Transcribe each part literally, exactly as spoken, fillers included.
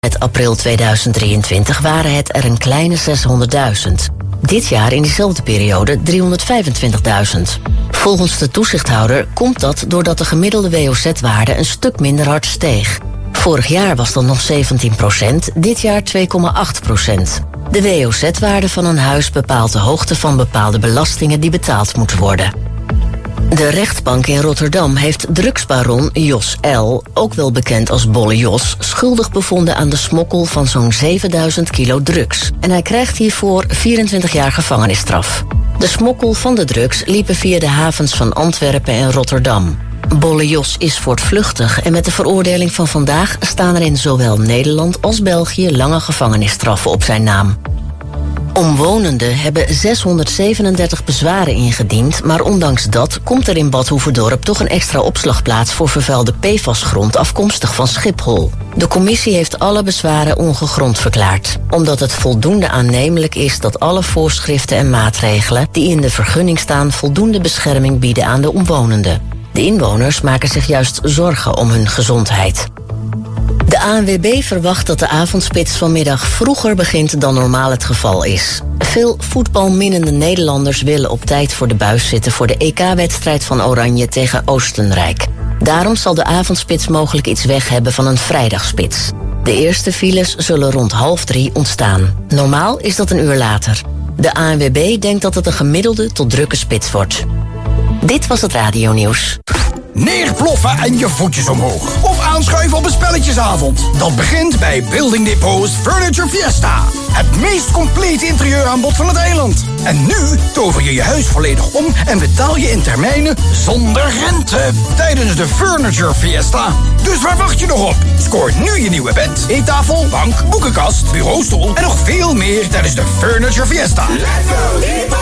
Met april tweeduizend drieëntwintig waren het er een kleine zeshonderdduizend. Dit jaar in diezelfde periode driehonderdvijfentwintigduizend. Volgens de toezichthouder komt dat doordat de gemiddelde W O Z-waarde een stuk minder hard steeg. Vorig jaar was dat nog zeventien procent, dit jaar twee komma acht procent. De W O Z-waarde van een huis bepaalt de hoogte van bepaalde belastingen die betaald moeten worden. De rechtbank in Rotterdam heeft drugsbaron Jos L., ook wel bekend als Bolle Jos, schuldig bevonden aan de smokkel van zo'n zevenduizend kilo drugs. En hij krijgt hiervoor vierentwintig jaar gevangenisstraf. De smokkel van de drugs liepen via de havens van Antwerpen en Rotterdam. Bolle Jos is voortvluchtig en met de veroordeling van vandaag staan er in zowel Nederland als België lange gevangenisstraffen op zijn naam. Omwonenden hebben zeshonderdzevenendertig bezwaren ingediend, maar ondanks dat komt er in Bad Hoeverdorp toch een extra opslagplaats voor vervuilde P F A S-grond afkomstig van Schiphol. De commissie heeft alle bezwaren ongegrond verklaard, omdat het voldoende aannemelijk is dat alle voorschriften en maatregelen die in de vergunning staan voldoende bescherming bieden aan de omwonenden. De inwoners maken zich juist zorgen om hun gezondheid. De A N W B verwacht dat de avondspits vanmiddag vroeger begint dan normaal het geval is. Veel voetbalminnende Nederlanders willen op tijd voor de buis zitten voor de E K-wedstrijd van Oranje tegen Oostenrijk. Daarom zal de avondspits mogelijk iets weg hebben van een vrijdagspits. De eerste files zullen rond half drie ontstaan. Normaal is dat een uur later. De A N W B denkt dat het een gemiddelde tot drukke spits wordt. Dit was het radionieuws. Neerploffen en je voetjes omhoog. Of aanschuiven op een spelletjesavond. Dat begint bij Building Depot's Furniture Fiesta. Het meest complete interieuraanbod van het eiland. En nu tover je je huis volledig om en betaal je in termijnen zonder rente. Tijdens de Furniture Fiesta. Dus waar wacht je nog op? Scoor nu je nieuwe bed, eettafel, bank, boekenkast, bureaustoel en nog veel meer tijdens de Furniture Fiesta. Let's go Depot!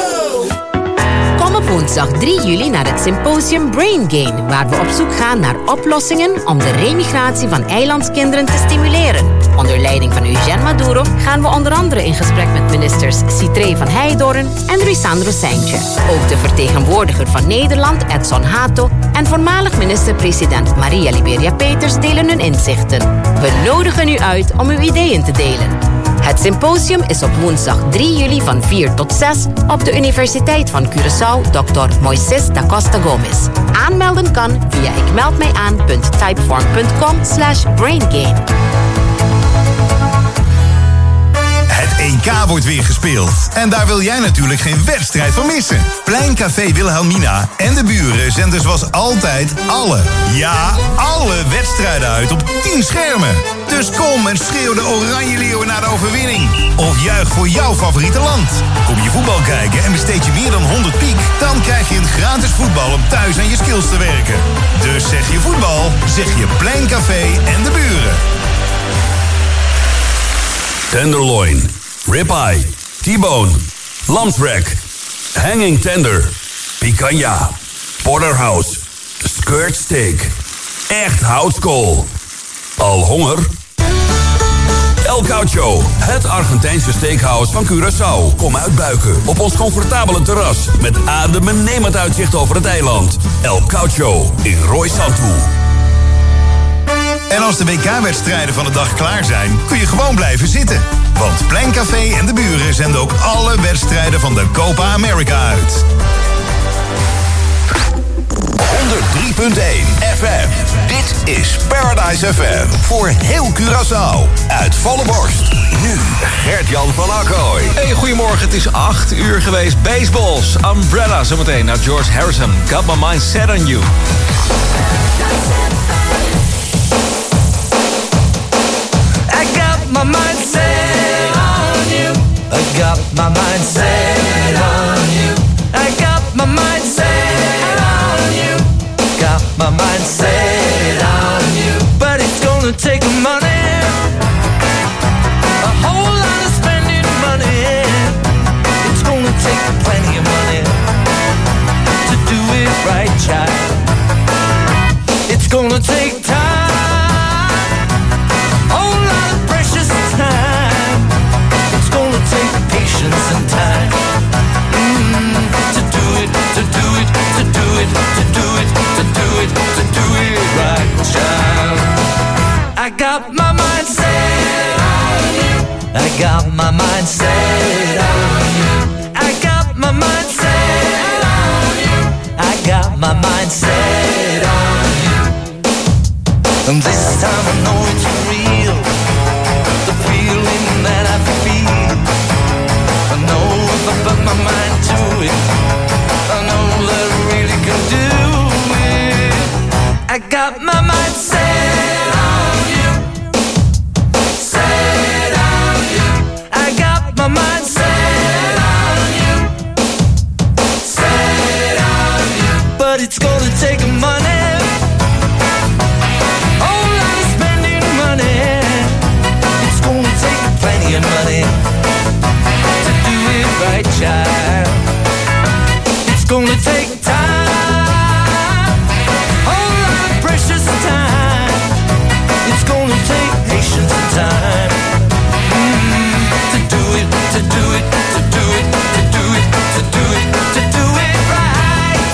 Kom op woensdag drie juli naar het symposium Brain Gain, waar we op zoek gaan naar oplossingen om de remigratie van eilandskinderen te stimuleren. Onder leiding van Eugène Maduro gaan we onder andere in gesprek met ministers Citré van Heijdorn en Rysandro Seintje. Ook de vertegenwoordiger van Nederland, Edson Hato, en voormalig minister-president Maria Liberia Peters delen hun inzichten. We nodigen u uit om uw ideeën te delen. Het symposium is op woensdag drie juli van vier tot zes op de Universiteit van Curaçao, dokter Moises da Costa Gomes. Aanmelden kan via ikmeldmijaan.typeform.com slash braingain. Het E K wordt weer gespeeld. En daar wil jij natuurlijk geen wedstrijd van missen. Pleincafé Wilhelmina en de buren zenden zoals altijd alle, ja, alle wedstrijden uit op tien schermen. Dus kom en schreeuw de Oranje Leeuwen naar de overwinning. Of juich voor jouw favoriete land. Kom je voetbal kijken en besteed je meer dan honderd piek, dan krijg je een gratis voetbal om thuis aan je skills te werken. Dus zeg je voetbal, zeg je Pleincafé en de buren. Tenderloin, ribeye, T-bone, lamsrack, hanging tender, picanha, porterhouse, skirt steak, echt houtskool. Al honger? El Caucho, het Argentijnse steakhouse van Curaçao. Kom uitbuiken op ons comfortabele terras met adembenemend uitzicht over het eiland. El Caucho in Roy Santu. En als de W K-wedstrijden van de dag klaar zijn, kun je gewoon blijven zitten. Want Pleincafé en de buren zenden ook alle wedstrijden van de Copa America uit. honderd drie punt één F M. Dit is Paradise F M. Voor heel Curaçao. Uit volle borst. Nu Gert-Jan van Akkoy. Hey, goedemorgen. Het is acht uur geweest. Baseballs. Umbrella. Zometeen naar George Harrison. Got my mind set on you. I got my mind set on you. I got my mind set on you. I got my mind set on you. Got my mind set on you. But it's gonna take money, a whole lot of spending money. It's gonna take plenty of money to do it right, child. It's gonna take time, a whole lot of precious time. It's gonna take patience and time. got my mind set on you. I got my mind set on you. I got my mind set on you. And this time I know it's real, the feeling that I feel. I know if I put my mind to it, I know that I really can do it. I got my mind set on you, set on you. I got my mind set on you, set on you. But it's gonna take money, whole lot of spending money. It's gonna take plenty of money to do it right, child. It's gonna take time, whole lot of precious time. It's gonna take patience and time mm, to do it, to do it, to do it, to do it, to do it, to do it right.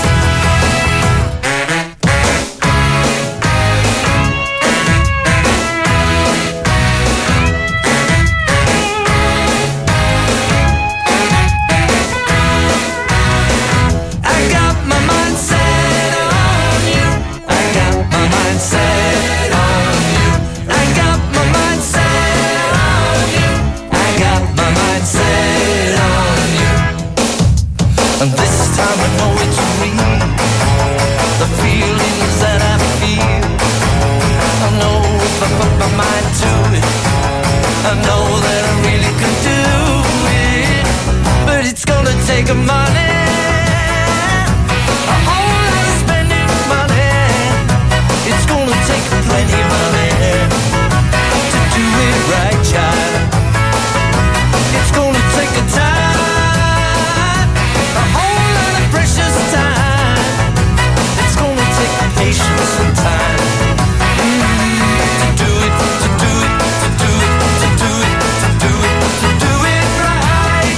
I got my mind set on you. I got my mind set on you. I got my mind set on you. I got my mind set on you. And this time I know it's real, the feelings that I feel. I know if I put my mind to it, I know that I really can do it. But it's gonna take a money, a whole lot of spending money. It's gonna take plenty of money to do it right, child. It's gonna take a time, a whole lot of precious time. It's gonna take patience and time mm, to do it, to do it, to do it, to do it, to do it, to do it right.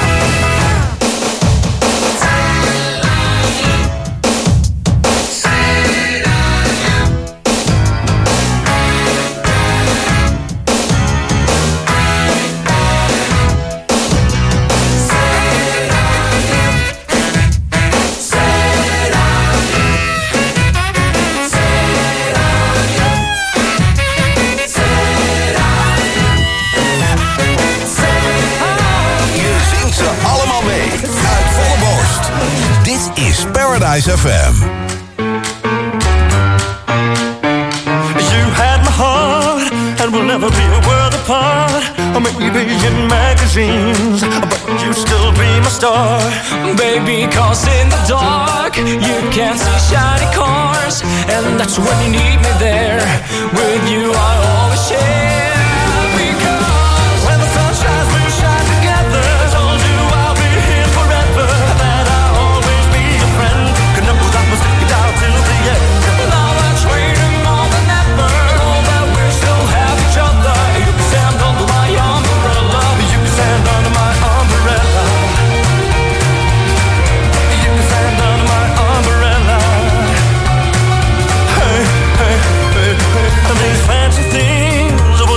Je zingt ze allemaal mee. Uit volle borst. Dit is Paradise F M. You had my heart, and we'll never be a world apart. Or maybe in magazines, but you still be my star. Baby, cause in the dark you can see shiny cars, and that's when you need me there. With you I always share. Because when the sun shines, we shine together. Told you I'll be here forever, that I'll always be your friend. Can never that must stick it out till the end. Now that's waiting more than ever. Know that we still have each other. You can stand under my umbrella. You can stand under my umbrella. You can stand under my umbrella. Hey, hey, hey, hey. And these fancy things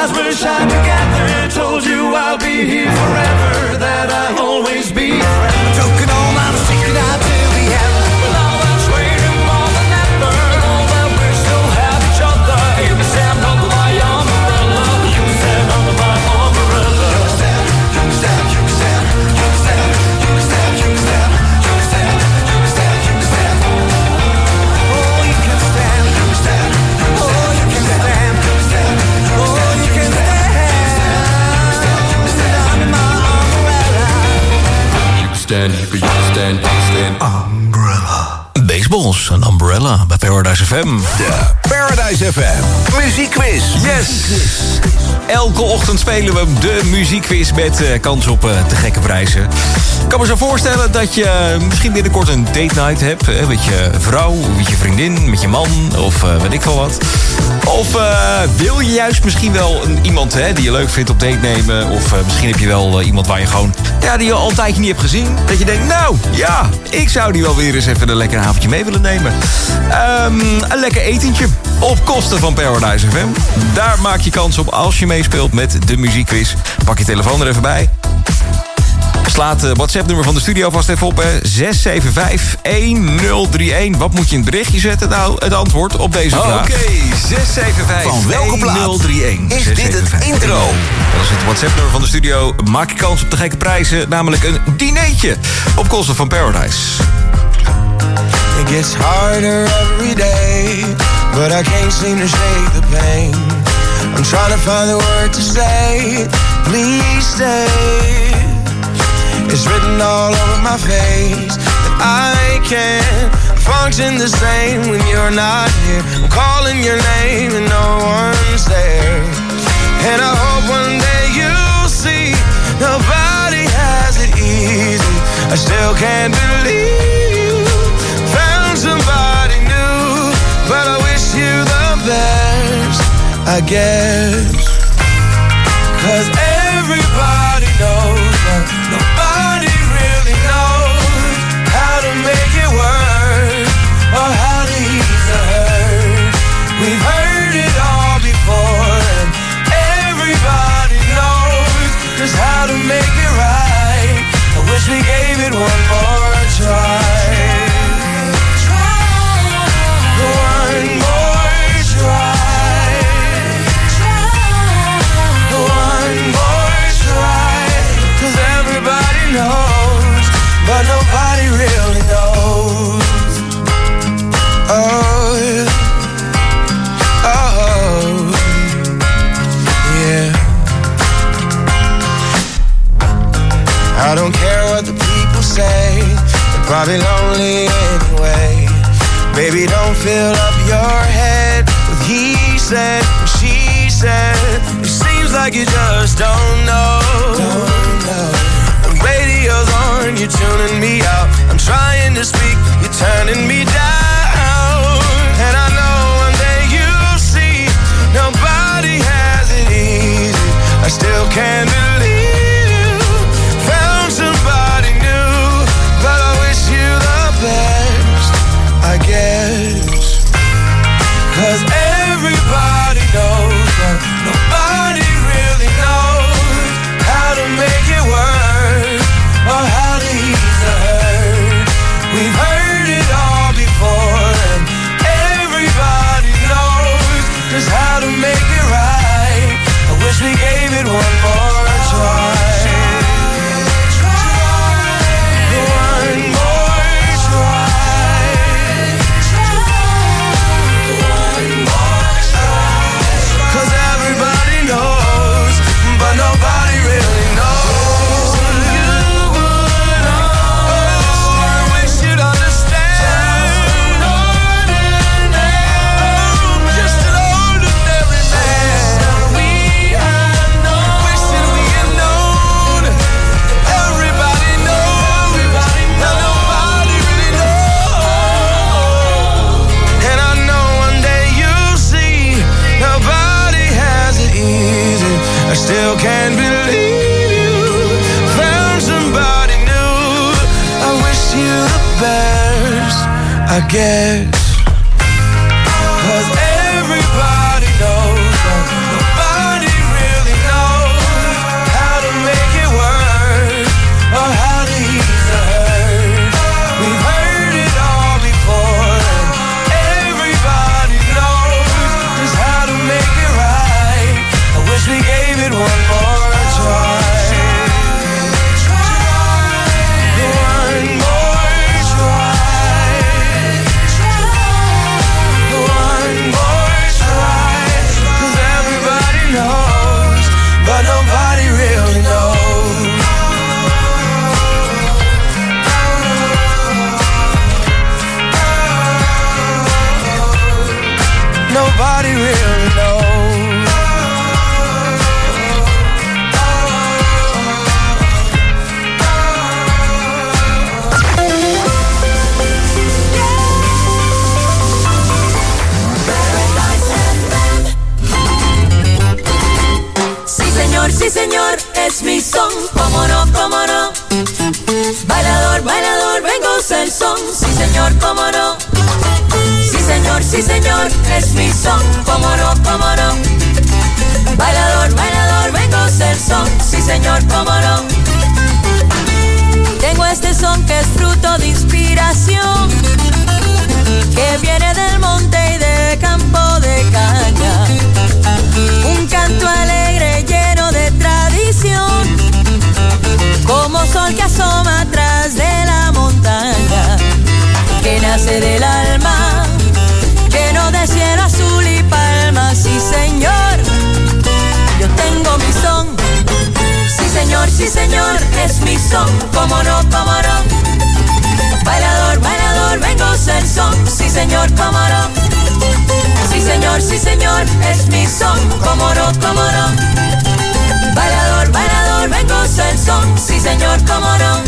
stars were shine together. Told you I'll be here forever, that I'll always be friends. I took it all, I'm sticking out till the end. Well, all that's waiting more than ever. All that we still have each other. You can stand under my umbrella. You can stand under my umbrella. You can stand, you can stand, you can stand, you can stand, you can stand, you can stand, you can stand, you can stand, you can stand. Oh, you can stand, you can stand, oh, you can stand, you can stand, oh, you can stand. Stand, you can stand, you can stand. Umbrella. Baseballs, een umbrella bij Paradise F M. De Paradise F M muziekquiz. Yes! Elke ochtend spelen we de muziekquiz met uh, kans op uh, te gekke prijzen. Ik kan me zo voorstellen dat je misschien binnenkort een date night hebt. Hè, met je vrouw, met je vriendin, met je man of uh, weet ik veel wat. Of uh, wil je juist misschien wel een, iemand hè, die je leuk vindt op date nemen. Of uh, misschien heb je wel uh, iemand waar je gewoon, ja, die je al een tijdje niet hebt gezien. Dat je denkt, nou ja, ik zou die wel weer eens even een lekker avondje mee willen nemen. Um, een lekker etentje op kosten van Paradise F M. Daar maak je kans op als je meespeelt met de muziekquiz. Pak je telefoon er even bij. Slaat het WhatsApp-nummer van de studio vast even op. zes zeven vijf een nul drie een. Wat moet je in het berichtje zetten? Nou, het antwoord op deze vraag. Oké, okay. zes zeven vijf van welke plaat nul drie een. Is dit het intro? Dat is het WhatsApp-nummer van de studio. Maak je kans op de gekke prijzen. Namelijk een dinertje op kosten van Paradise. It gets harder every day, but I can't seem to shake the pain. I'm trying to find the word to say, please stay. It's written all over my face that I can't function the same when you're not here. I'm calling your name and no one's there. And I hope one day you'll see nobody has it easy. I still can't believe you found somebody new, but I wish you the best, I guess. Cause everybody knows that nobody really knows how to make it work or how to ease the hurt. We've heard it all before, and everybody knows just how to make it right. I wish we gave it one more try. One more try. One more try. Cause everybody knows, but nobody really knows. Oh, oh, yeah. I don't care what the people say, they're probably lonely anyway. Baby, don't fill up your head with he said, she said. It seems like you just don't know. Don't know. The radio's on, you're tuning me out. I'm trying to speak, you're turning me down. And I know one day you'll see nobody has it easy. I still can't believe you found somebody new, but I wish you the best, I guess. Cause everybody knows that nobody really knows how to make it work or how to ease the hurt. We've heard it all before, and everybody knows just how to make it right. I wish we gave it one more try. One more try. One more try. Cause everybody knows, but nobody really knows. You would know. I wish you'd understand. Just an ordinary man. We had known. Wish that we had known. Everybody knows, but nobody really knows. And I know one day you'll see nobody has it easy. I still can't believe you found somebody new. I wish you the best, I guess. Cause everybody knows that nobody señor, sí señor, es mi son, cómo no, cómo no. Bailador, bailador, vengo el son, sí señor, cómo no. Sí señor, sí señor, es mi son, cómo no, cómo no. Bailador, bailador, vengo el son, sí señor, cómo no. Tengo este son que es fruto de inspiración, que viene del monte y del campo de caña. Un canto alegre lleno de tradición, como sol que asoma atrás de la montaña, que nace del alma, lleno de cielo azul y palmas. Sí señor, yo tengo mi son. Sí señor, sí señor, es mi son, cómo no, cómo no. Bailador, bailador, vengo el son, sí señor, cómo no. Sí señor, sí señor, es mi son, cómo no, cómo no. Bailador, bailador, vengo el son, sí señor, cómo no.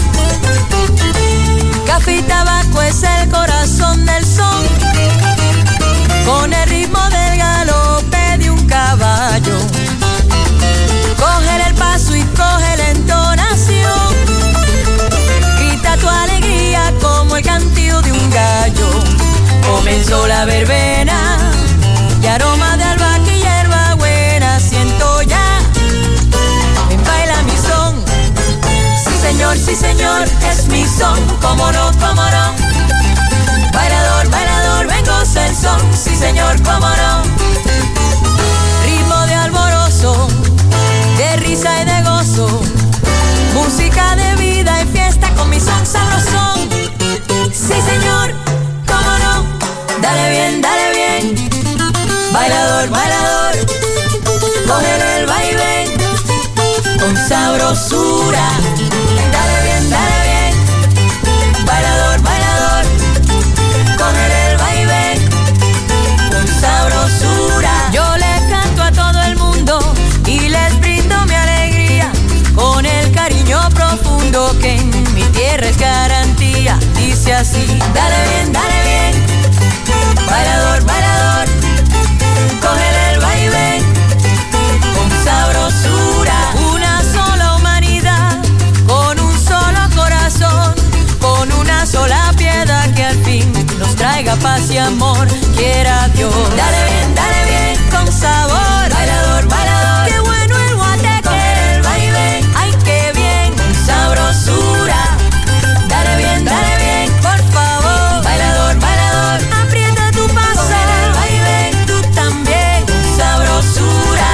Café y tabaco es el corazón del son, con el ritmo del galope de un caballo. Coge el paso y coge la entonación, grita tu alegría como el cantillo de un gallo. Comenzó la verbena y aroma de albahaca y hierba buena siento ya. Ven, baila mi son. Sí señor, sí señor, es mi son, cómo no, cómo no. Bailador, bailador, vengo el son, sí señor, cómo no. Ritmo de alborozo, de risa y de gozo, música de vida y fiesta con mi son sabrosón. Sí señor, cómo no. Dale bien, dale bien. Bailador, bailador, cógele el vaivén con sabrosura. Dale bien, dale bien. Bailador, bailador, cógele el vaivén con sabrosura. Yo le canto a todo el mundo y les brindo mi alegría con el cariño profundo que en mi tierra es garantía. Dice así, dale bien, dale bien. Bailador, bailador, cógele el vaivén con sabrosura. Una sola humanidad, con un solo corazón, con una sola piedad que al fin nos traiga paz y amor, quiera Dios. Dale bien, dale bien, con sabor. Bailador, bailador, qué bueno el guateque. Cógele el vaivén, ay qué bien, con sabrosura. Dale bien, dale bien, por favor. Bailador, bailador, aprieta tu paso. Cógele el vaivén, tú también, con sabrosura.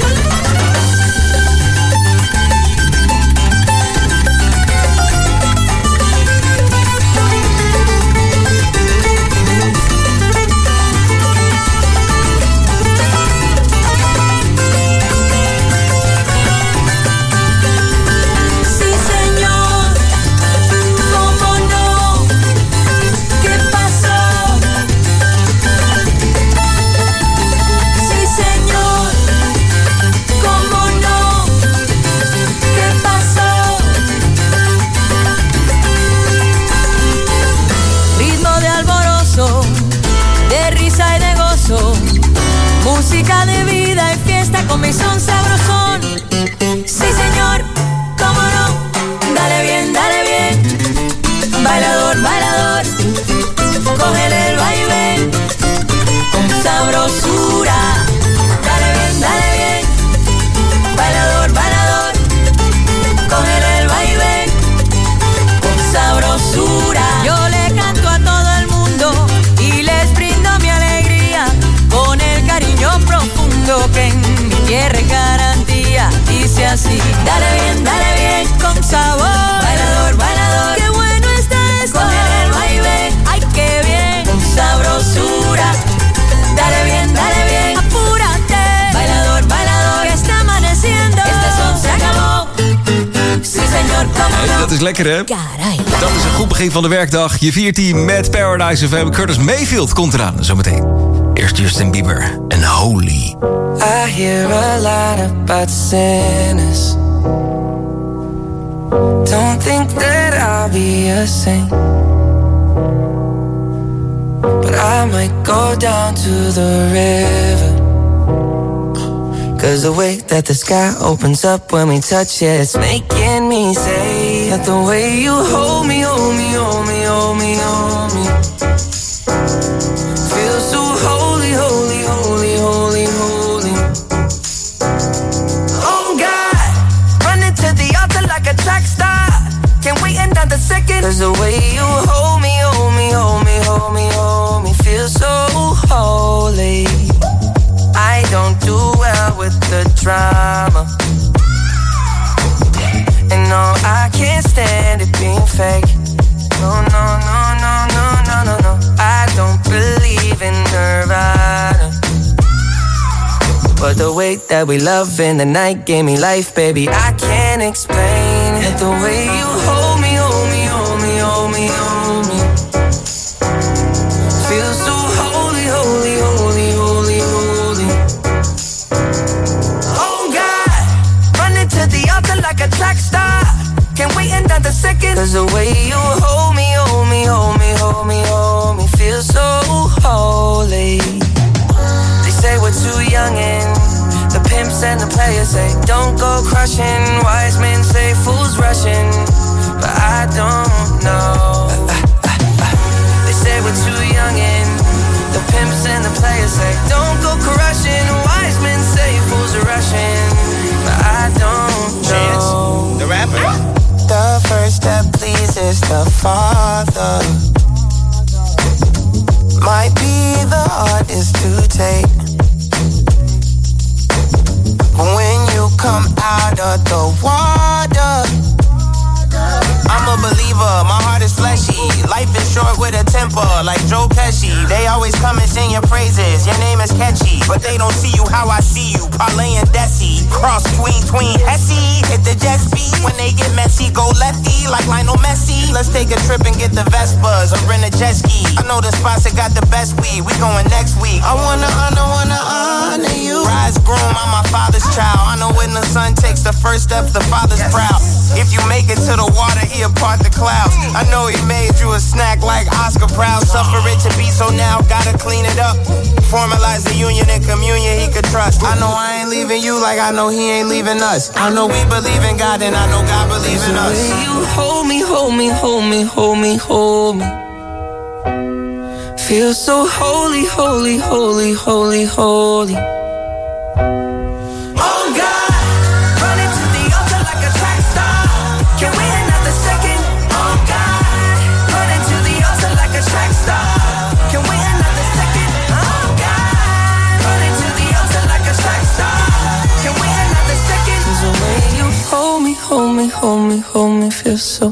Música de vida y fiesta con mi son sabrosón. Sí señor, cómo no. Dale bien, dale bien. Bailador, bailador, cógele el vaivén con sabrosura. Dale bien, dale bien. Bailador, bailador, cógele el vaivén con sabrosura. Yo le canto a todo el mundo y les brindo mi alegría con el cariño profundo que en mi tierra es garantía. Dice así, dale bien, dale bien, con sabor. Bailador, bailador, qué bueno está esto. Cógele el vaivén, ay qué bien, con sabrosura. Dale bien, dale bien, apúrate. Bailador, bailador, que está amaneciendo. Este son se acabó. Sí señor, cómo Hey, no. dat is lekker, hè? Caray. Dat is een goed begin van de werkdag. Je viert die met Paradise F M. Curtis Mayfield komt eraan, zometeen. Eerst Justin Bieber en Holy. I hear a lot about sinners. Don't think that I'll be a saint, but I might go down to the river, Cause the way that the sky opens up when we touch it, it's making me say that the way you hold me, hold me, hold me, hold me, hold me, feels so holy, holy, holy, holy, holy. Oh God, running to the altar like a track star. Can't wait another second. Cause the way you hold me, hold me, hold me, hold me, hold me, feels so holy. I don't do well with the drama, and no, I can't stand it being fake. No, no, no, no, no, no, no, no. I don't believe in Nirvana, but the way that we love in the night gave me life, baby. I can't explain it. The way you hold me, hold me, hold me, hold me, hold me, feels so holy, holy, holy, holy, holy. Oh God, running to the altar like a track star. Can't wait another second. Cause the way you hold me, hold me, hold me, hold me, hold me, feels so holy. They say we're too young and the pimps and the players say don't go crushing. Wise men say fools rushing, but I don't know. They say we're too young and the pimps and the players say don't go crushing. Wise men say fools are rushing, but I don't know. Chance, the rapper. The first step pleases the Father might be the hardest to take. When you come out of the water, I'm a believer, my heart is fleshy. Life is short with a temper, like Joe Pesci. They always come and sing your praises, your name is catchy, but they don't see you how I see you, Parlay and Desi. Cross tween, tween, Hesse, hit the jet speed. When they get messy, go lefty, like Lionel Messi. Let's take a trip and get the Vespas, or rent a jet ski. I know the spots that got the best weed, we going next week. I wanna honor, wanna honor you. Rise groom, I'm my father's child. I know when the son takes the first step, the father's proud. If you make it to the water, he'll part the clouds. I know he made you a snack like Oscar Proud. Suffer it to be, so now gotta clean it up. Formalize the union and communion he could trust. I know I ain't leaving you like I know he ain't leaving us. I know we believe in God and I know God believes in us. You hold me, hold me, hold me, hold me, hold me, feel so holy, holy, holy, holy, holy. Oh God, running to the altar like a track star. Can't wait another second. Oh God, running to the altar like a track star. Can't wait another second. Oh God, running to the altar like a track star. Can't wait another second. The way you hold me, hold me, hold me, hold me, feel so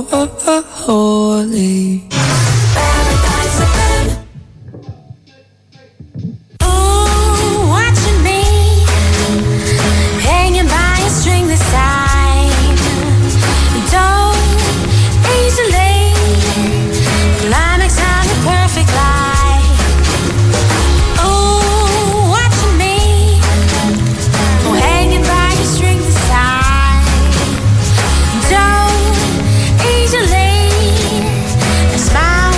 holy. Smile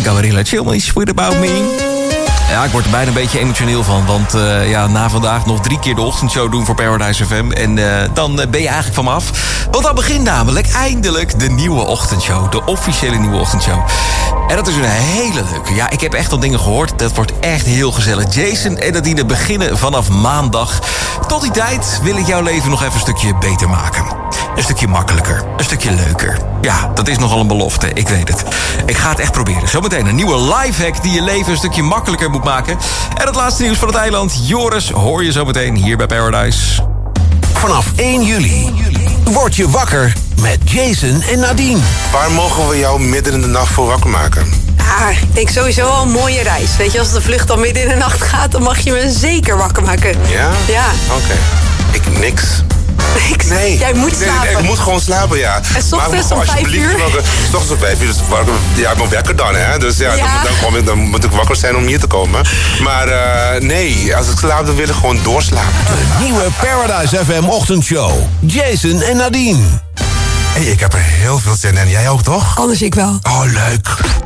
Camarilla, Chill Me, Sweet About Me. Ja, ik word er bijna een beetje emotioneel van. Want uh, ja, na vandaag nog drie keer de ochtendshow doen voor Paradise F M. En uh, dan uh, ben je eigenlijk van me af. Want dan begint namelijk eindelijk de nieuwe ochtendshow. De officiële nieuwe ochtendshow. En dat is een hele leuke. Ja, ik heb echt al dingen gehoord. Dat wordt echt heel gezellig. Jason en Nadine beginnen vanaf maandag. Tot die tijd wil ik jouw leven nog even een stukje beter maken. Een stukje makkelijker. Een stukje leuker. Ja, dat is nogal een belofte. Ik weet het. Ik ga het echt proberen. Zometeen een nieuwe lifehack die je leven een stukje makkelijker moet maken. En het laatste nieuws van het eiland. Joris hoor je zometeen hier bij Paradise. Vanaf één juli word je wakker met Jason en Nadine. Waar mogen we jou midden in de nacht voor wakker maken? Ah, ik denk sowieso al een mooie reis. Weet je, als de vlucht al midden in de nacht gaat, dan mag je me zeker wakker maken. Ja? Ja. Oké. Okay. Ik niks. Niks? Nee. Jij moet nee, slapen. Nee, ik moet gewoon slapen, ja. En 's ochtends om vijf uur? S ochtends om vijf uur, dus ja, ik ben wekker dan, hè. Dus ja, ja. Dan, dan, kom ik, dan moet ik wakker zijn om hier te komen. Maar uh, nee, als ik slaap, dan wil ik gewoon doorslapen. De nieuwe Paradise F M ochtendshow. Jason en Nadine. Hey, ik heb er heel veel zin in. Jij ook, toch? Anders ik wel. Oh, leuk.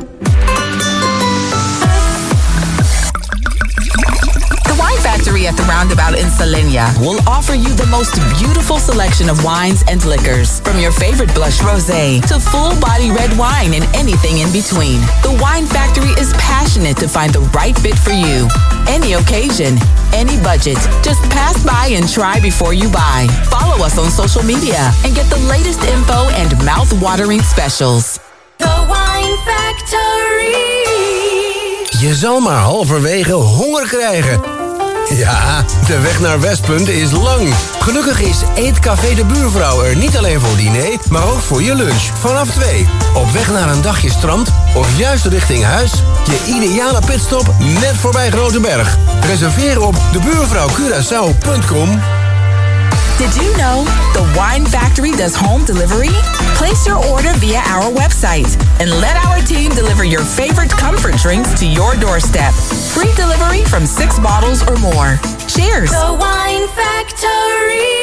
Factory at the Roundabout in Salenia will offer you the most beautiful selection of wines and liquors, from your favorite blush rosé to full-body red wine and anything in between. The Wine Factory is passionate to find the right fit for you. Any occasion, any budget. Just pass by and try before you buy. Follow us on social media and get the latest info and mouth-watering specials. The Wine Factory. Je zal maar halverwege honger krijgen. Ja, de weg naar Westpunt is lang. Gelukkig is Eetcafé de Buurvrouw er niet alleen voor diner, maar ook voor je lunch. Vanaf twee. Op weg naar een dagje strand of juist richting huis. Je ideale pitstop net voorbij Groteberg. Reserveren op de buurvrouw curaçao punt com. Did you know the Wine Factory does home delivery? Place your order via our website and let our team deliver your favorite comfort drinks to your doorstep. Free delivery from six bottles or more. Cheers! The Wine Factory.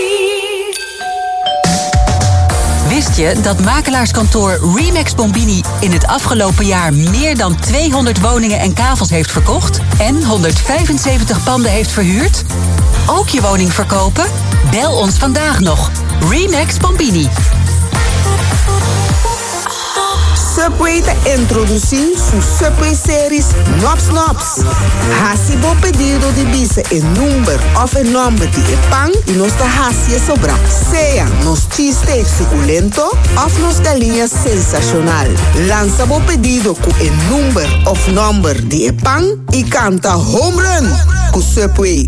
Wist je dat makelaarskantoor Remax Bombini in het afgelopen jaar meer dan tweehonderd woningen en kavels heeft verkocht en honderdvijfenzeventig panden heeft verhuurd? Ook je woning verkopen? Bel ons vandaag nog. Remax Bombini. Subway te introduzir su Subway series Nops Nops. Hasibo pedido de visa en number of en nombre de pan y nos da hasie sobra. Sea nos cheesesteak suculento of nos galinha sensacional. Lanzabo pedido cu en number of number de pan y canta home run cu Subway.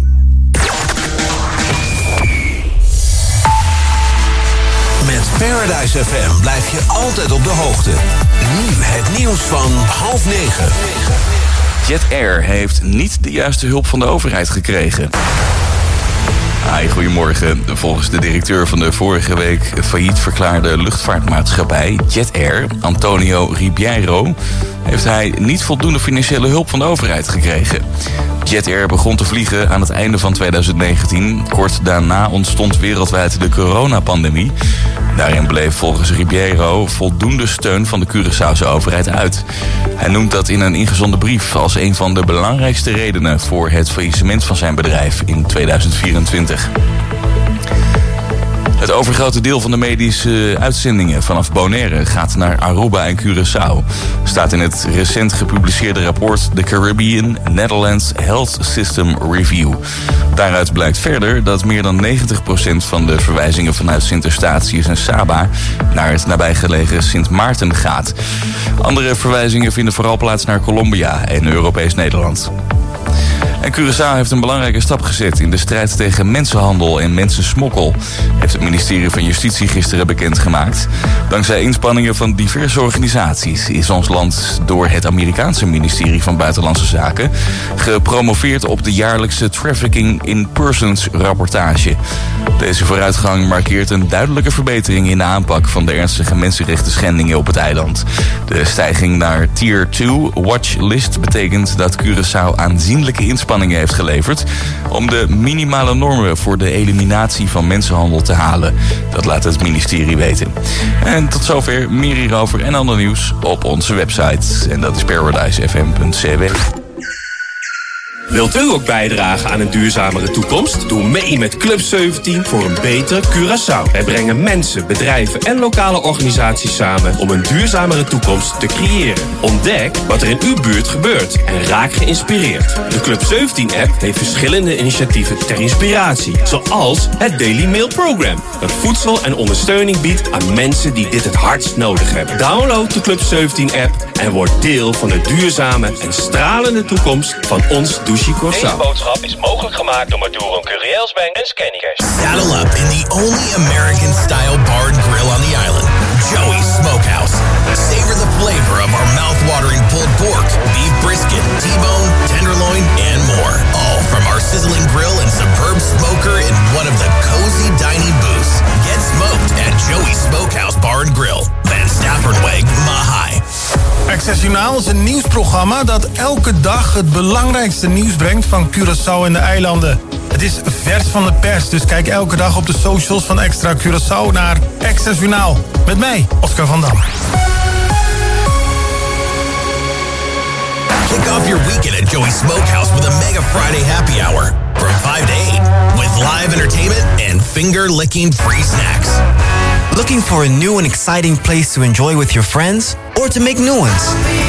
Met Paradise F M blijf je altijd op de hoogte. Nu het nieuws van half negen. Jet Air heeft niet de juiste hulp van de overheid gekregen. Hi, goedemorgen. Volgens de directeur van de vorige week failliet verklaarde luchtvaartmaatschappij Jet Air, Antonio Ribeiro, heeft hij niet voldoende financiële hulp van de overheid gekregen. Jet Air begon te vliegen aan het einde van twintig negentien. Kort daarna ontstond wereldwijd de coronapandemie. Daarin bleef volgens Ribeiro voldoende steun van de Curaçaose overheid uit. Hij noemt dat in een ingezonden brief als een van de belangrijkste redenen voor het faillissement van zijn bedrijf in tweeduizend vierentwintig. Het overgrote deel van de medische uitzendingen vanaf Bonaire gaat naar Aruba en Curaçao. Staat in het recent gepubliceerde rapport The Caribbean Netherlands Health System Review. Daaruit blijkt verder dat meer dan negentig procent van de verwijzingen vanuit Sint Eustatius en Saba naar het nabijgelegen Sint Maarten gaat. Andere verwijzingen vinden vooral plaats naar Colombia en Europees Nederland. En Curaçao heeft een belangrijke stap gezet in de strijd tegen mensenhandel en mensensmokkel, heeft het ministerie van Justitie gisteren bekendgemaakt. Dankzij inspanningen van diverse organisaties is ons land door het Amerikaanse ministerie van Buitenlandse Zaken gepromoveerd op de jaarlijkse Trafficking in Persons rapportage. Deze vooruitgang markeert een duidelijke verbetering in de aanpak van de ernstige mensenrechten schendingen op het eiland. De stijging naar Tier twee Watchlist betekent dat Curaçao aanzienlijke inspanningen inspanningen heeft geleverd om de minimale normen voor de eliminatie van mensenhandel te halen. Dat laat het ministerie weten. En tot zover meer hierover en ander nieuws op onze website. En dat is paradise f m punt c w. Wilt u ook bijdragen aan een duurzamere toekomst? Doe mee met Club zeventien voor een betere Curaçao. Wij brengen mensen, bedrijven en lokale organisaties samen om een duurzamere toekomst te creëren. Ontdek wat er in uw buurt gebeurt en raak geïnspireerd. De Club zeventien app heeft verschillende initiatieven ter inspiratie. Zoals het Daily Mail Program, dat voedsel en ondersteuning biedt aan mensen die dit het hardst nodig hebben. Download de Club zeventien app en word deel van de duurzame en stralende toekomst van ons douche. Deze boodschap is mogelijk gemaakt door Maduron Curielsbank en Scannicers. Saddle up in the only American-style bar and grill on the island, Joey's Smokehouse. Savor the flavor of our mouth-watering pulled pork, beef brisket, T-bone, tenderloin, and more. All from our sizzling grill and superb smoker in one of the cozy dining booths. Get smoked at Joey's Smokehouse Bar and Grill, Van Staffordweg, Mahai. Access Journaal is een nieuwsprogramma dat elke dag het belangrijkste nieuws brengt van Curaçao en de eilanden. Het is vers van de pers, dus kijk elke dag op de socials van Extra Curaçao naar Access Journaal. Met mij, Oscar van Dam. Kick off your weekend at Joey's Smokehouse with a Mega Friday happy hour from five to eight with live entertainment and finger-licking free snacks. Looking for a new and exciting place to enjoy with your friends or to make new ones?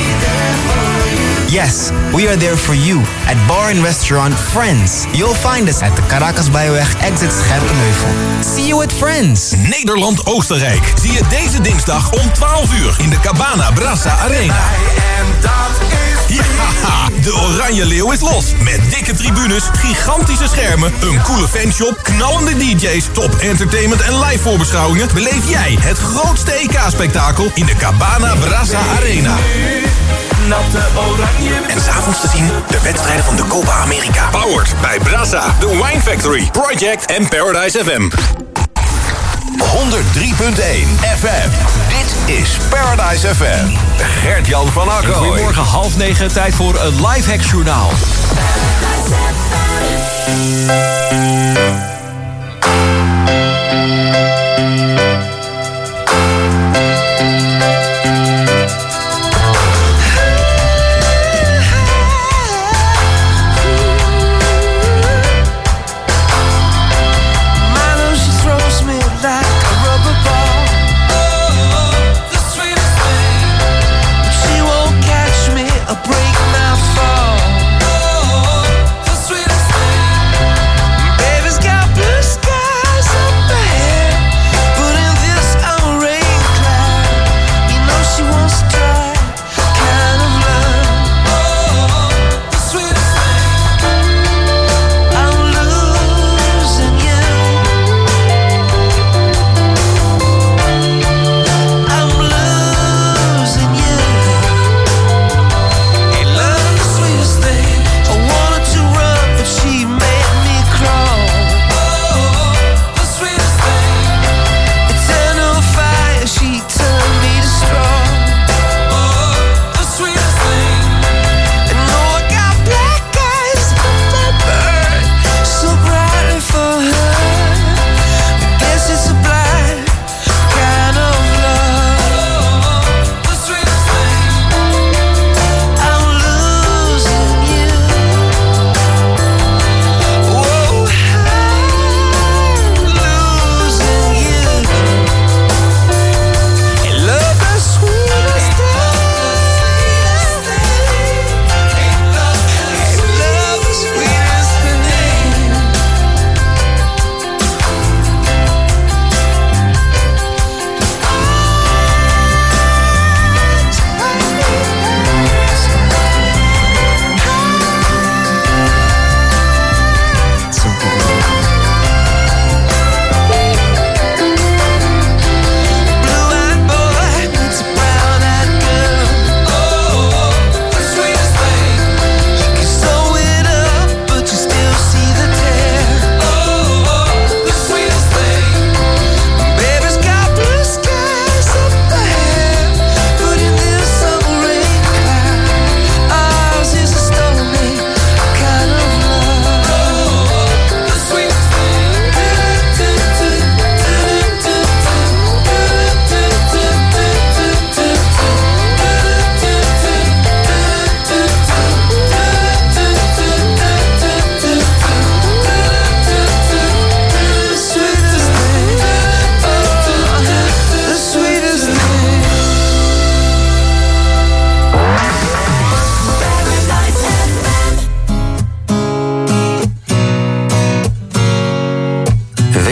Yes, we are there for you at bar and restaurant Friends. You'll find us at the Caracas Bijweg exit Scherpenheuvel. See you at Friends. Nederland-Oostenrijk zie je deze dinsdag om twaalf uur in de Cabana Brasa Arena. En dat is... Ja, de Oranje Leeuw is los. Met dikke tribunes, gigantische schermen, een coole fanshop, knallende D J's, top entertainment en live voorbeschouwingen. Beleef jij het grootste E K-spektakel in de Cabana Brasa Arena. En s'avonds te zien de wedstrijden van de Copa America. Powered bij Brasa, The Wine Factory, Project en Paradise F M. honderd drie punt één F M. Dit is Paradise F M. Gert-Jan van Akko. Goedemorgen, half negen, tijd voor een Lifehack Journaal.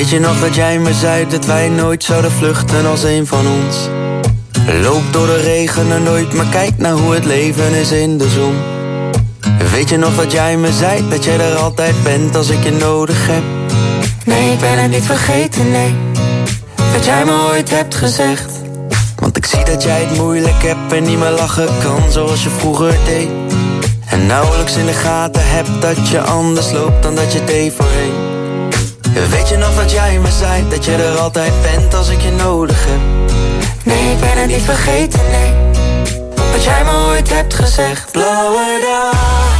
Weet je nog dat jij me zei dat wij nooit zouden vluchten als een van ons? Loop door de regen en nooit, maar kijk naar hoe het leven is in de zon. Weet je nog dat jij me zei dat jij er altijd bent als ik je nodig heb? Nee, ik ben het niet vergeten, nee. Wat jij me ooit hebt gezegd. Want ik zie dat jij het moeilijk hebt en niet meer lachen kan zoals je vroeger deed. En nauwelijks in de gaten hebt dat je anders loopt dan dat je deed voorheen. Weet je nog dat jij me zei dat je er altijd bent als ik je nodig heb? Nee, ik ben het niet vergeten, nee. Wat jij me ooit hebt gezegd. Blauwe dag,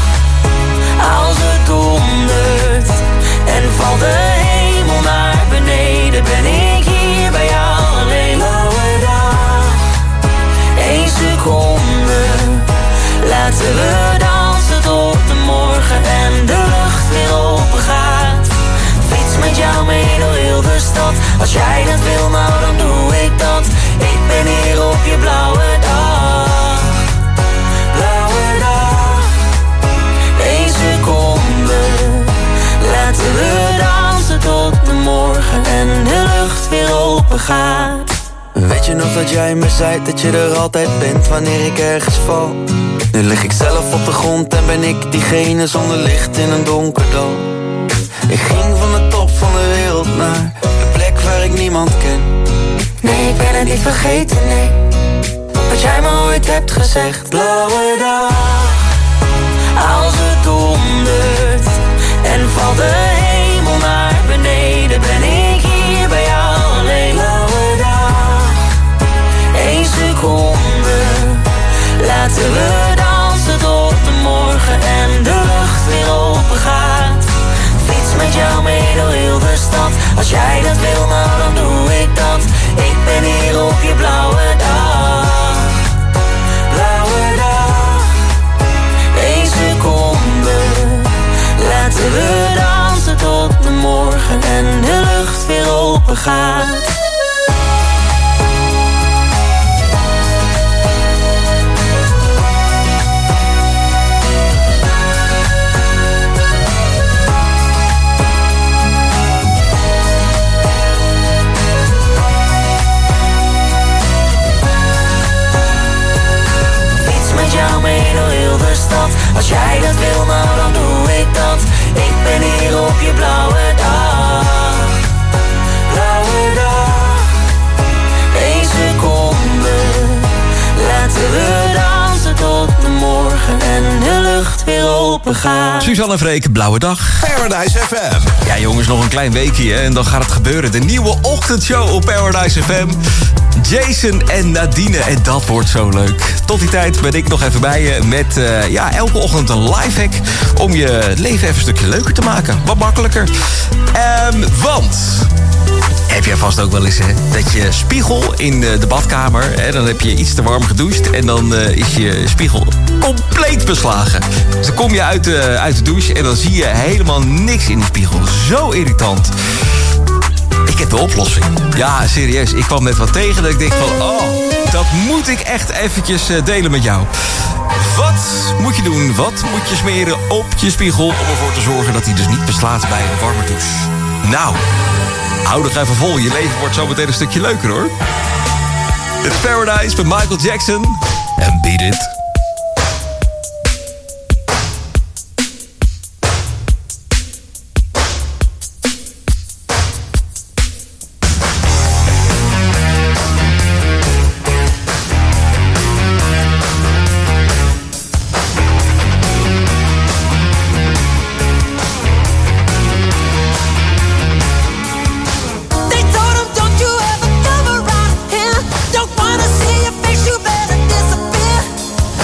als het dondert en valt de hemel naar beneden, ben ik hier bij jou alleen. Blauwe dag, één seconde, laten we dansen tot de morgen en de lucht weer open gaat. Fiets met jou mee door heel de stad, als jij dat wil, nou dan doe ik dat. Ik ben hier op je blauwe dag. Blauwe dag, één seconde, laten we dansen tot de morgen en de lucht weer open gaat. Weet je nog dat jij me zei dat je er altijd bent wanneer ik ergens val? Nu lig ik zelf op de grond en ben ik diegene zonder licht in een donker dal. Ik ging van de top van de wereld naar de plek waar ik niemand ken. Nee, ik ben het niet vergeten, nee. Wat jij me ooit hebt gezegd. Blauwe dag, als het dondert en valt de hemel naar beneden, ben ik hier bij jou alleen. Blauwe dag, één seconde, laten we dansen tot de morgen en de lucht weer open gaat. Fiets met jou mee door heel de stad, als jij dat wil, nou dan doe ik dat. Ik ben hier op je blauwe dag. Blauwe dag, één seconde, laten we dansen tot de morgen en de lucht weer open gaat. Als jij dat wil, nou dan doe ik dat. Ik ben hier op je blauwe dag. Blauwe dag, één seconde, laten we dansen tot de morgen en de lucht weer open gaat. Suzanne en Freek, blauwe dag. Paradise F M. Ja jongens, nog een klein weekje en dan gaat het gebeuren. De nieuwe ochtendshow op Paradise F M. Jason en Nadine, en dat wordt zo leuk. Tot die tijd ben ik nog even bij je met uh, ja, elke ochtend een lifehack om je leven even een stukje leuker te maken. Wat makkelijker. Um, want... Heb jij vast ook wel eens, hè? Dat je spiegel in de, de badkamer, hè, dan heb je iets te warm gedoucht en dan uh, is je spiegel compleet beslagen. Dus dan kom je uit de, uit de douche en dan zie je helemaal niks in die spiegel. Zo irritant. Ik heb de oplossing. Ja, serieus. Ik kwam net wat tegen dat ik denk van... oh, dat moet ik echt eventjes delen met jou. Wat moet je doen? Wat moet je smeren op je spiegel... om ervoor te zorgen dat hij dus niet beslaat bij een warme douche? Nou, hou nog even vol. Je leven wordt zo meteen een stukje leuker, hoor. It's Paradise met Michael Jackson. En Beat It. Don't wanna see your face, you better disappear.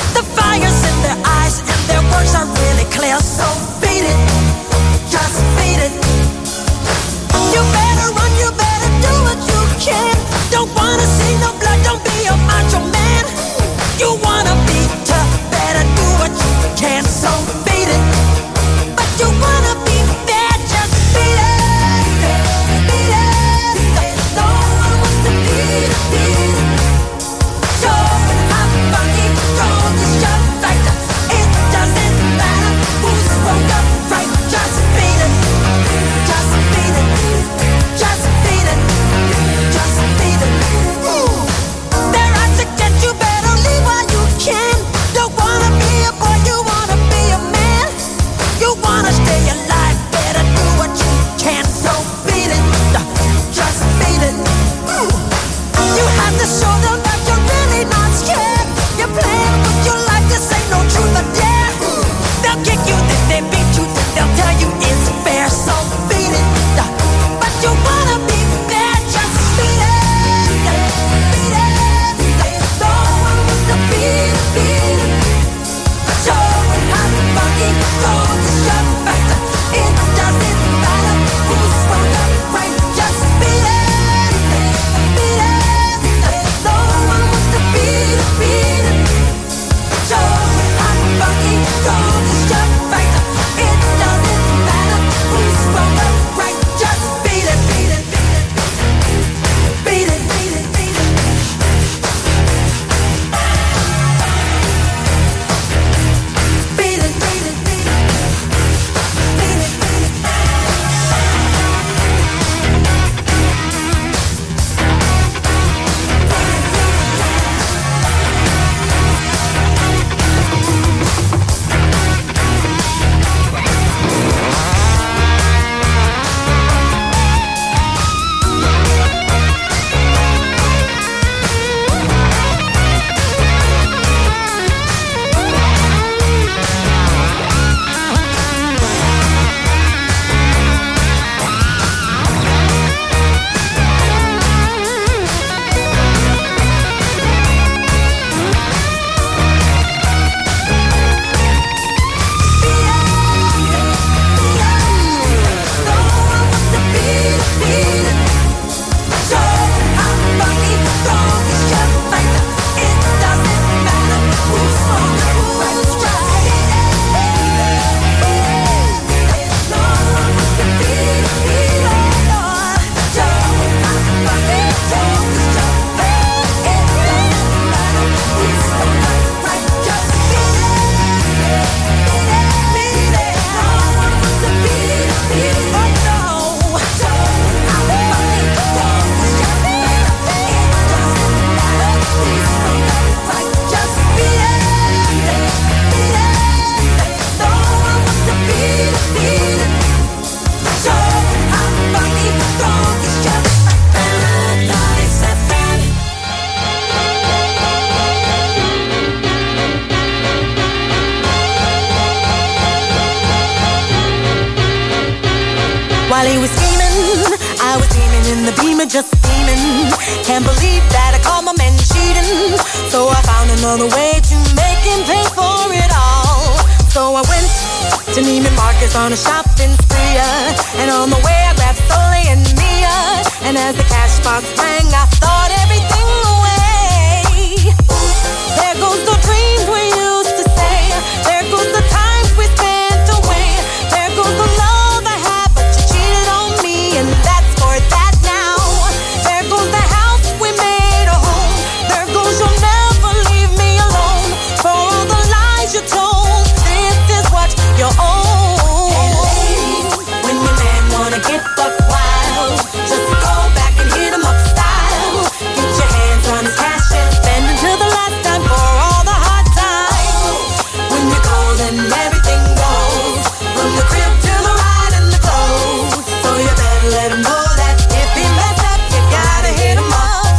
While he was scheming, I was steaming in the beamer, just steaming. Can't believe that I caught my man cheating. So I found another way to make him pay for it all. So I went to Neiman Marcus on a shopping spree, uh, and on the way I grabbed Soleil and Mia. And as the cash box rang, I thought everything away. There goes the dreams we used to say. There goes the times we spent away. There goes the love I had, but you cheated on me, and that's for that now. There goes the house we made a home. There goes you'll never leave me alone. For all the lies you told, this is what you own. When your man wanna get buck wild, just go back and hit him up style. Get your hands on his cash and spend until the last time for all the hard times. When you're cold and everything goes, from the crib to the ride and the clothes. So you better let him know that if he mess up, you gotta hit him up.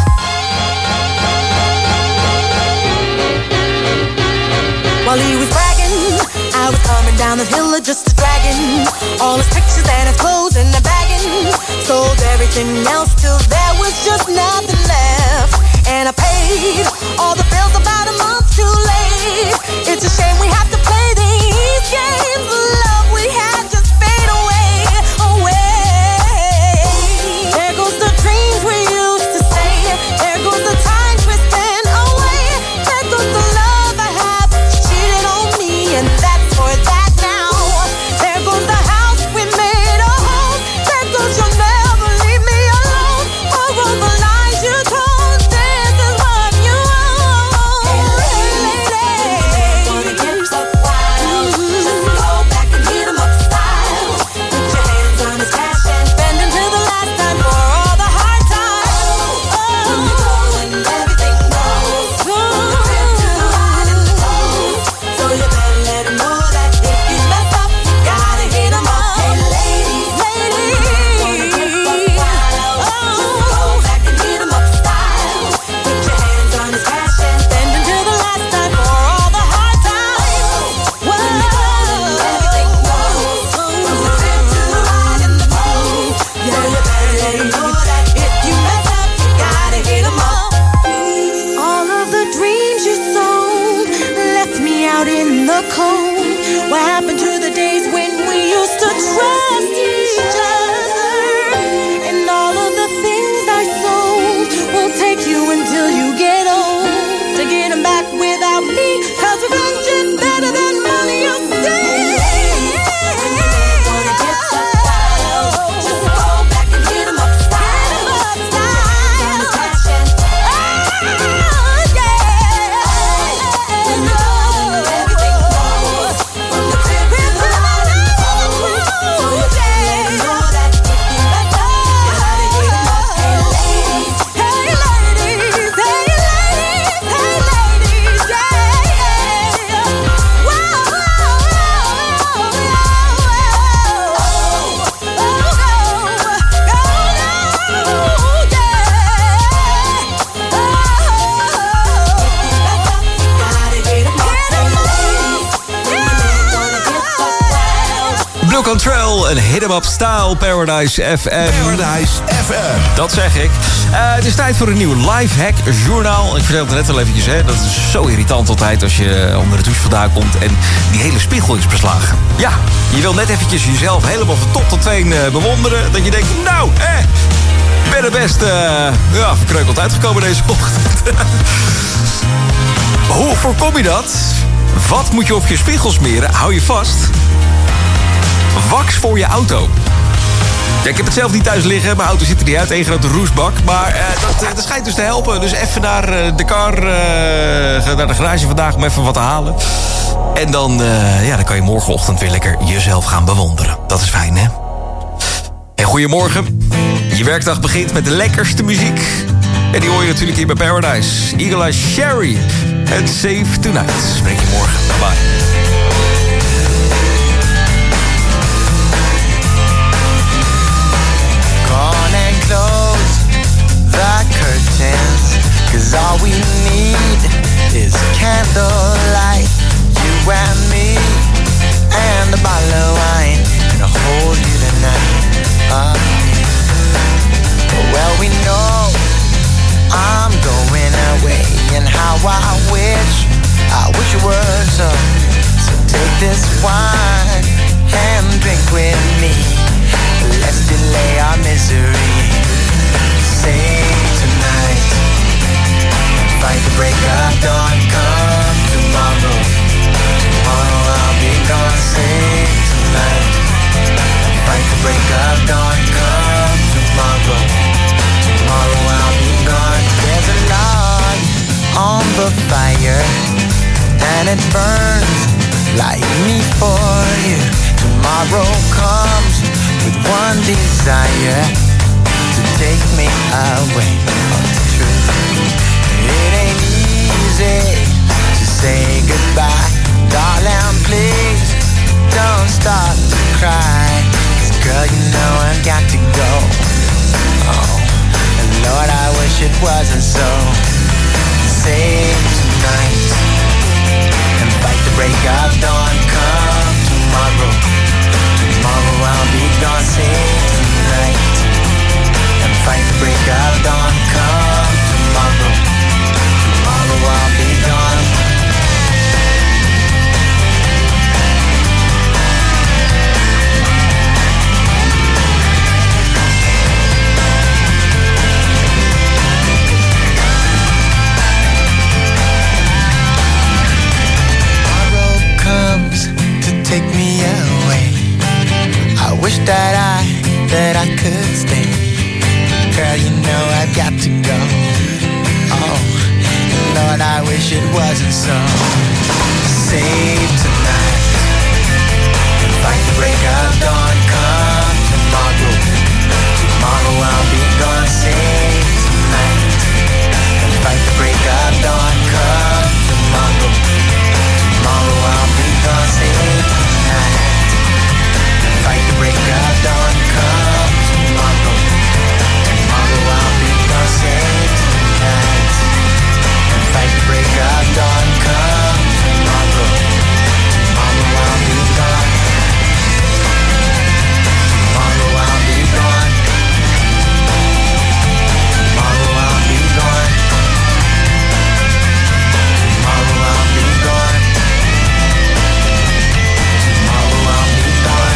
While he was bragging, I was coming down the hill just a dragging all his pictures and his clothes in the bagging. Sold everything else till there was just nothing left. And I paid all the bills about a month too late. It's a shame we have to play these games. The love we had just fade away, away. There goes the dreams we used to say. There goes the times we spent away. There goes the love I had, but you cheated on me, and that's for that now. There goes the house we made a home. There goes you'll never leave me alone. For all the lies you told, this is what you own. Hey, lady, wanna get buck wild? Just go back and hit him up style. Put your hands on his cash and spend until the last time for all the hard times. When you go and everything goes, from the crib to the ride and the clothes. So you better let him know that if you mess up, you gotta hit him up. Hey, ladies, ladies, wanna get buck wild? Just go back and hit him up style. Put your hands on his cash and spend until the last time for all the hard times. When you go and everything goes, from the crib to the ride and the clothes. So you better let him know that if you mess up, you gotta hit him up. All of the dreams you sold left me out in the cold. What happened to the days when we used to trust each other? And all of the things I sold will take you until you get old to get them back without me. Cause revenge is better than money, you see. Just go back and hit him up style. Put your hands on his cash and when you go and everything goes, from the crib to the ride and the clothes. So you better let him know that if you mess up, you gotta hit him up. Hey ladies, hey ladies, hey ladies, hey ladies, yeah, yeah. Whoa, whoa, whoa, whoa, whoa, Blue Contrail en Hit 'em Up Style, Paradise F M. Paradise F M. Dat zeg ik. Uh, het is tijd voor een nieuw lifehack journaal. Ik vertelde het net al eventjes, hè. Dat is zo irritant altijd als je onder de douche vandaan komt en die hele spiegel is beslagen. Ja, je wil net eventjes jezelf helemaal van top tot teen uh, bewonderen. Dat je denkt, nou, eh, ik ben er best uh, ja, verkreukeld uitgekomen deze ochtend. Hoe voorkom je dat? Wat moet je op je spiegel smeren? Hou je vast. Wax voor je auto. Ja, ik heb het zelf niet thuis liggen. Mijn auto ziet er niet uit. Eén grote roestbak. Maar uh, dat, dat schijnt dus te helpen. Dus even naar uh, de car, uh, naar de garage vandaag om even wat te halen. En dan, uh, ja, dan kan je morgenochtend weer lekker jezelf gaan bewonderen. Dat is fijn, hè? En goedemorgen. Je werkdag begint met de lekkerste muziek. En die hoor je natuurlijk hier bij Paradise. Eagle Eye Sherry en Save Tonight. Spreek je morgen. Bye bye. Close the curtains, 'cause all we need is candlelight. You and me, and a bottle of wine, and I'll hold you tonight misery. Save tonight, fight the break of dawn. Come tomorrow, tomorrow I'll be gone. Save tonight, fight the break of dawn. Come tomorrow, tomorrow I'll be gone. There's a log on the fire, and it burns like me for you. Tomorrow comes with one desire, to take me away from the truth. It ain't easy to say goodbye, darling, please don't start to cry. 'Cause girl, you know I've got to go. Oh, and Lord, I wish it wasn't so. Save tonight and fight the break of dawn. Come tomorrow, tomorrow I'll be gone. Save tonight and fight the break of dawn. Come tomorrow, tomorrow I'll be gone. Take me away. I wish that I, that I could stay. Girl, you know I've got to go. Oh, Lord, I wish it wasn't so. Save tonight and fight the break of dawn. Come tomorrow, tomorrow I'll be gone. Save tonight and fight the break of dawn. Come tomorrow, tomorrow I'll be gone. Save fight the break of dawn. Come tomorrow, tomorrow I'll be gone. Save tonight and fight the break of dawn. Come tomorrow, tomorrow I'll be gone. Tomorrow I'll be gone. Tomorrow I'll be gone. Tomorrow I'll be gone. Tomorrow I'll be gone.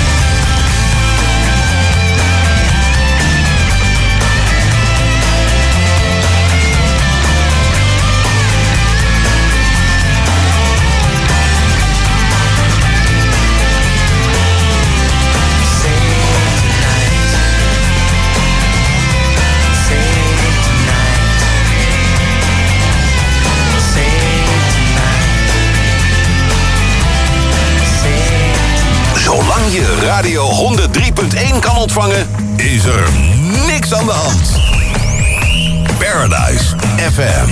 Zolang je radio honderd drie punt één kan ontvangen, is er niks aan de hand. Paradise F M.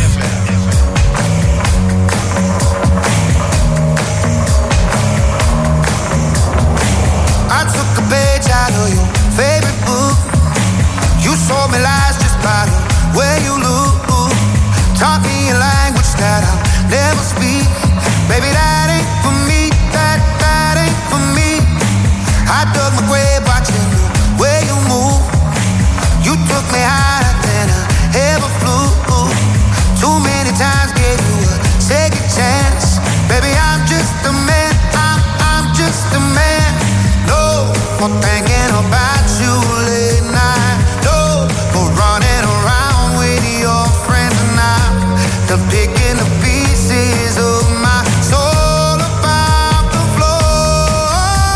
I took a page out of your favorite book. You sold me lies just by the way you look. Taught me a language that I'll never speak. Baby, that ain't for me. That, that ain't for me. I dug my grave watching the way you move. You took me higher than I ever flew. Too many times gave you a second chance. Baby, I'm just a man. I'm, I'm just a man. No more thinking about you late night. No more running around with your friends and I'm done picking the pieces of my soul about the floor.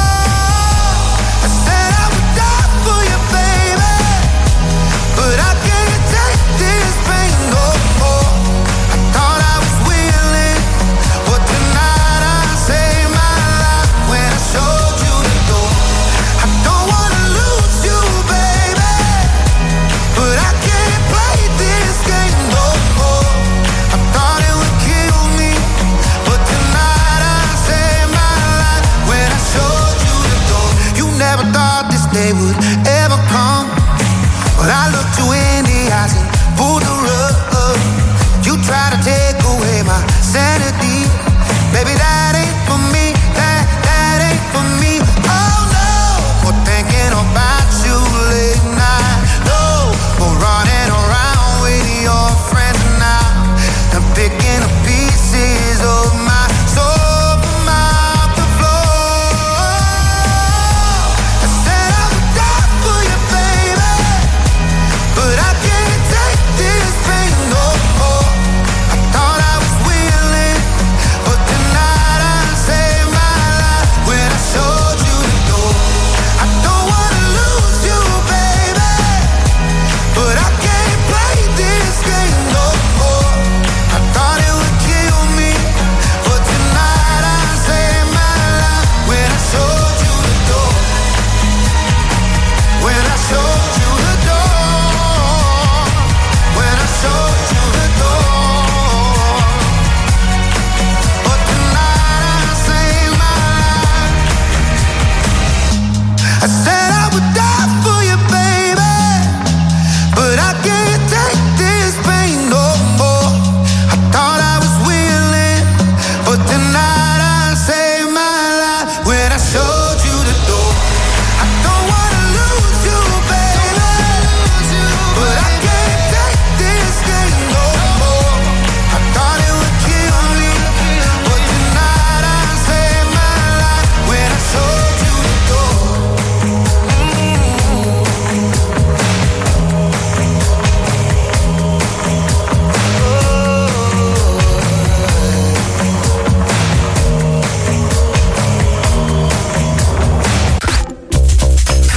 I said I would die for you, baby, but I can't take this pain no more. I thought I was willing, but tonight I saved my life when I showed you the door. I don't wanna lose you, baby, but I can't play this game no more. I thought it would kill me, but tonight I saved my life when I showed you the door. You never thought this day would ever come, but I looked you in the eyes and pulled the rug. You try to take away my sanity. Baby, that ain't for me. That, that ain't for me. Oh no, more thinking about you late night. No, more running around with your friends and now I'm picking up pieces of my soul from out the floor. I said I would die for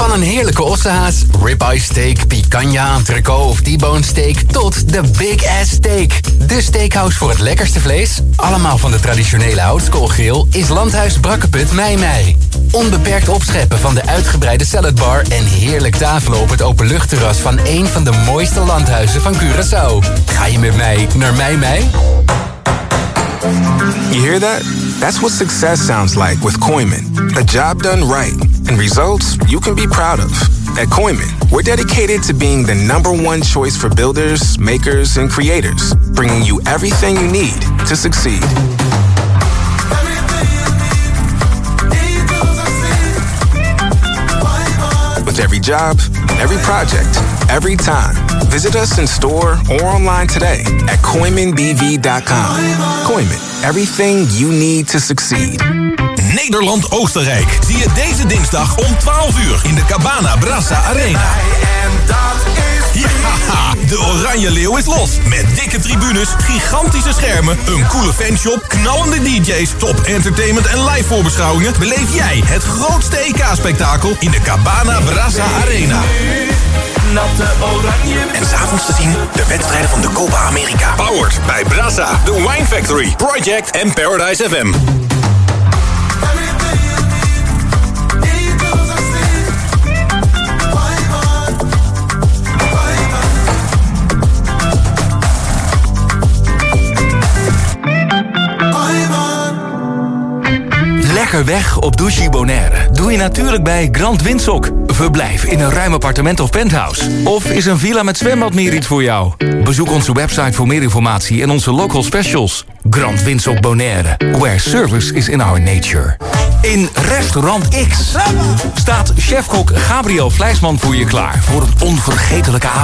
Van een heerlijke ossehaas, ribeye steak, picanha, entrecote of T-bone steak tot de Big Ass Steak. De steakhouse voor het lekkerste vlees, allemaal van de traditionele houtskoolgrill, is Landhuis Brakkeput Mei Mei. Onbeperkt opscheppen van de uitgebreide saladbar en heerlijk tafelen op het openluchtterras van een van de mooiste landhuizen van Curaçao. Ga je met mij naar Mei Mei? You hear that? That's what success sounds like with Koiman. A job done right and results you can be proud of. At Koiman, we're dedicated to being the number one choice for builders, makers, and creators, bringing you everything you need to succeed. With every job, every project, every time. Visit us in store or online today at Koiman B V dot com. Koiman, everything you need to succeed. Nederland-Oostenrijk zie je deze dinsdag om twaalf uur in de Cabana Brassa Arena. Ja, de Oranje Leeuw is los. Met dikke tribunes, gigantische schermen, een coole fanshop, knallende D J's, top entertainment en live voorbeschouwingen. Beleef jij het grootste E K-spektakel in de Cabana Brassa Arena. Natte oranje. En s'avonds te zien de wedstrijden van de Copa America. Powered bij Brassa, The Wine Factory, Project en Paradise F M. Lekker weg op Douchy Bonaire doe je natuurlijk bij Grand Windsock. Verblijf in een ruim appartement of penthouse. Of is een villa met zwembad meer iets voor jou? Bezoek onze website voor meer informatie en onze local specials. Grand Windsock Bonaire, where service is in our nature. In Restaurant X staat chefkok Gabriel Vlijsman voor je klaar voor een onvergetelijke avond.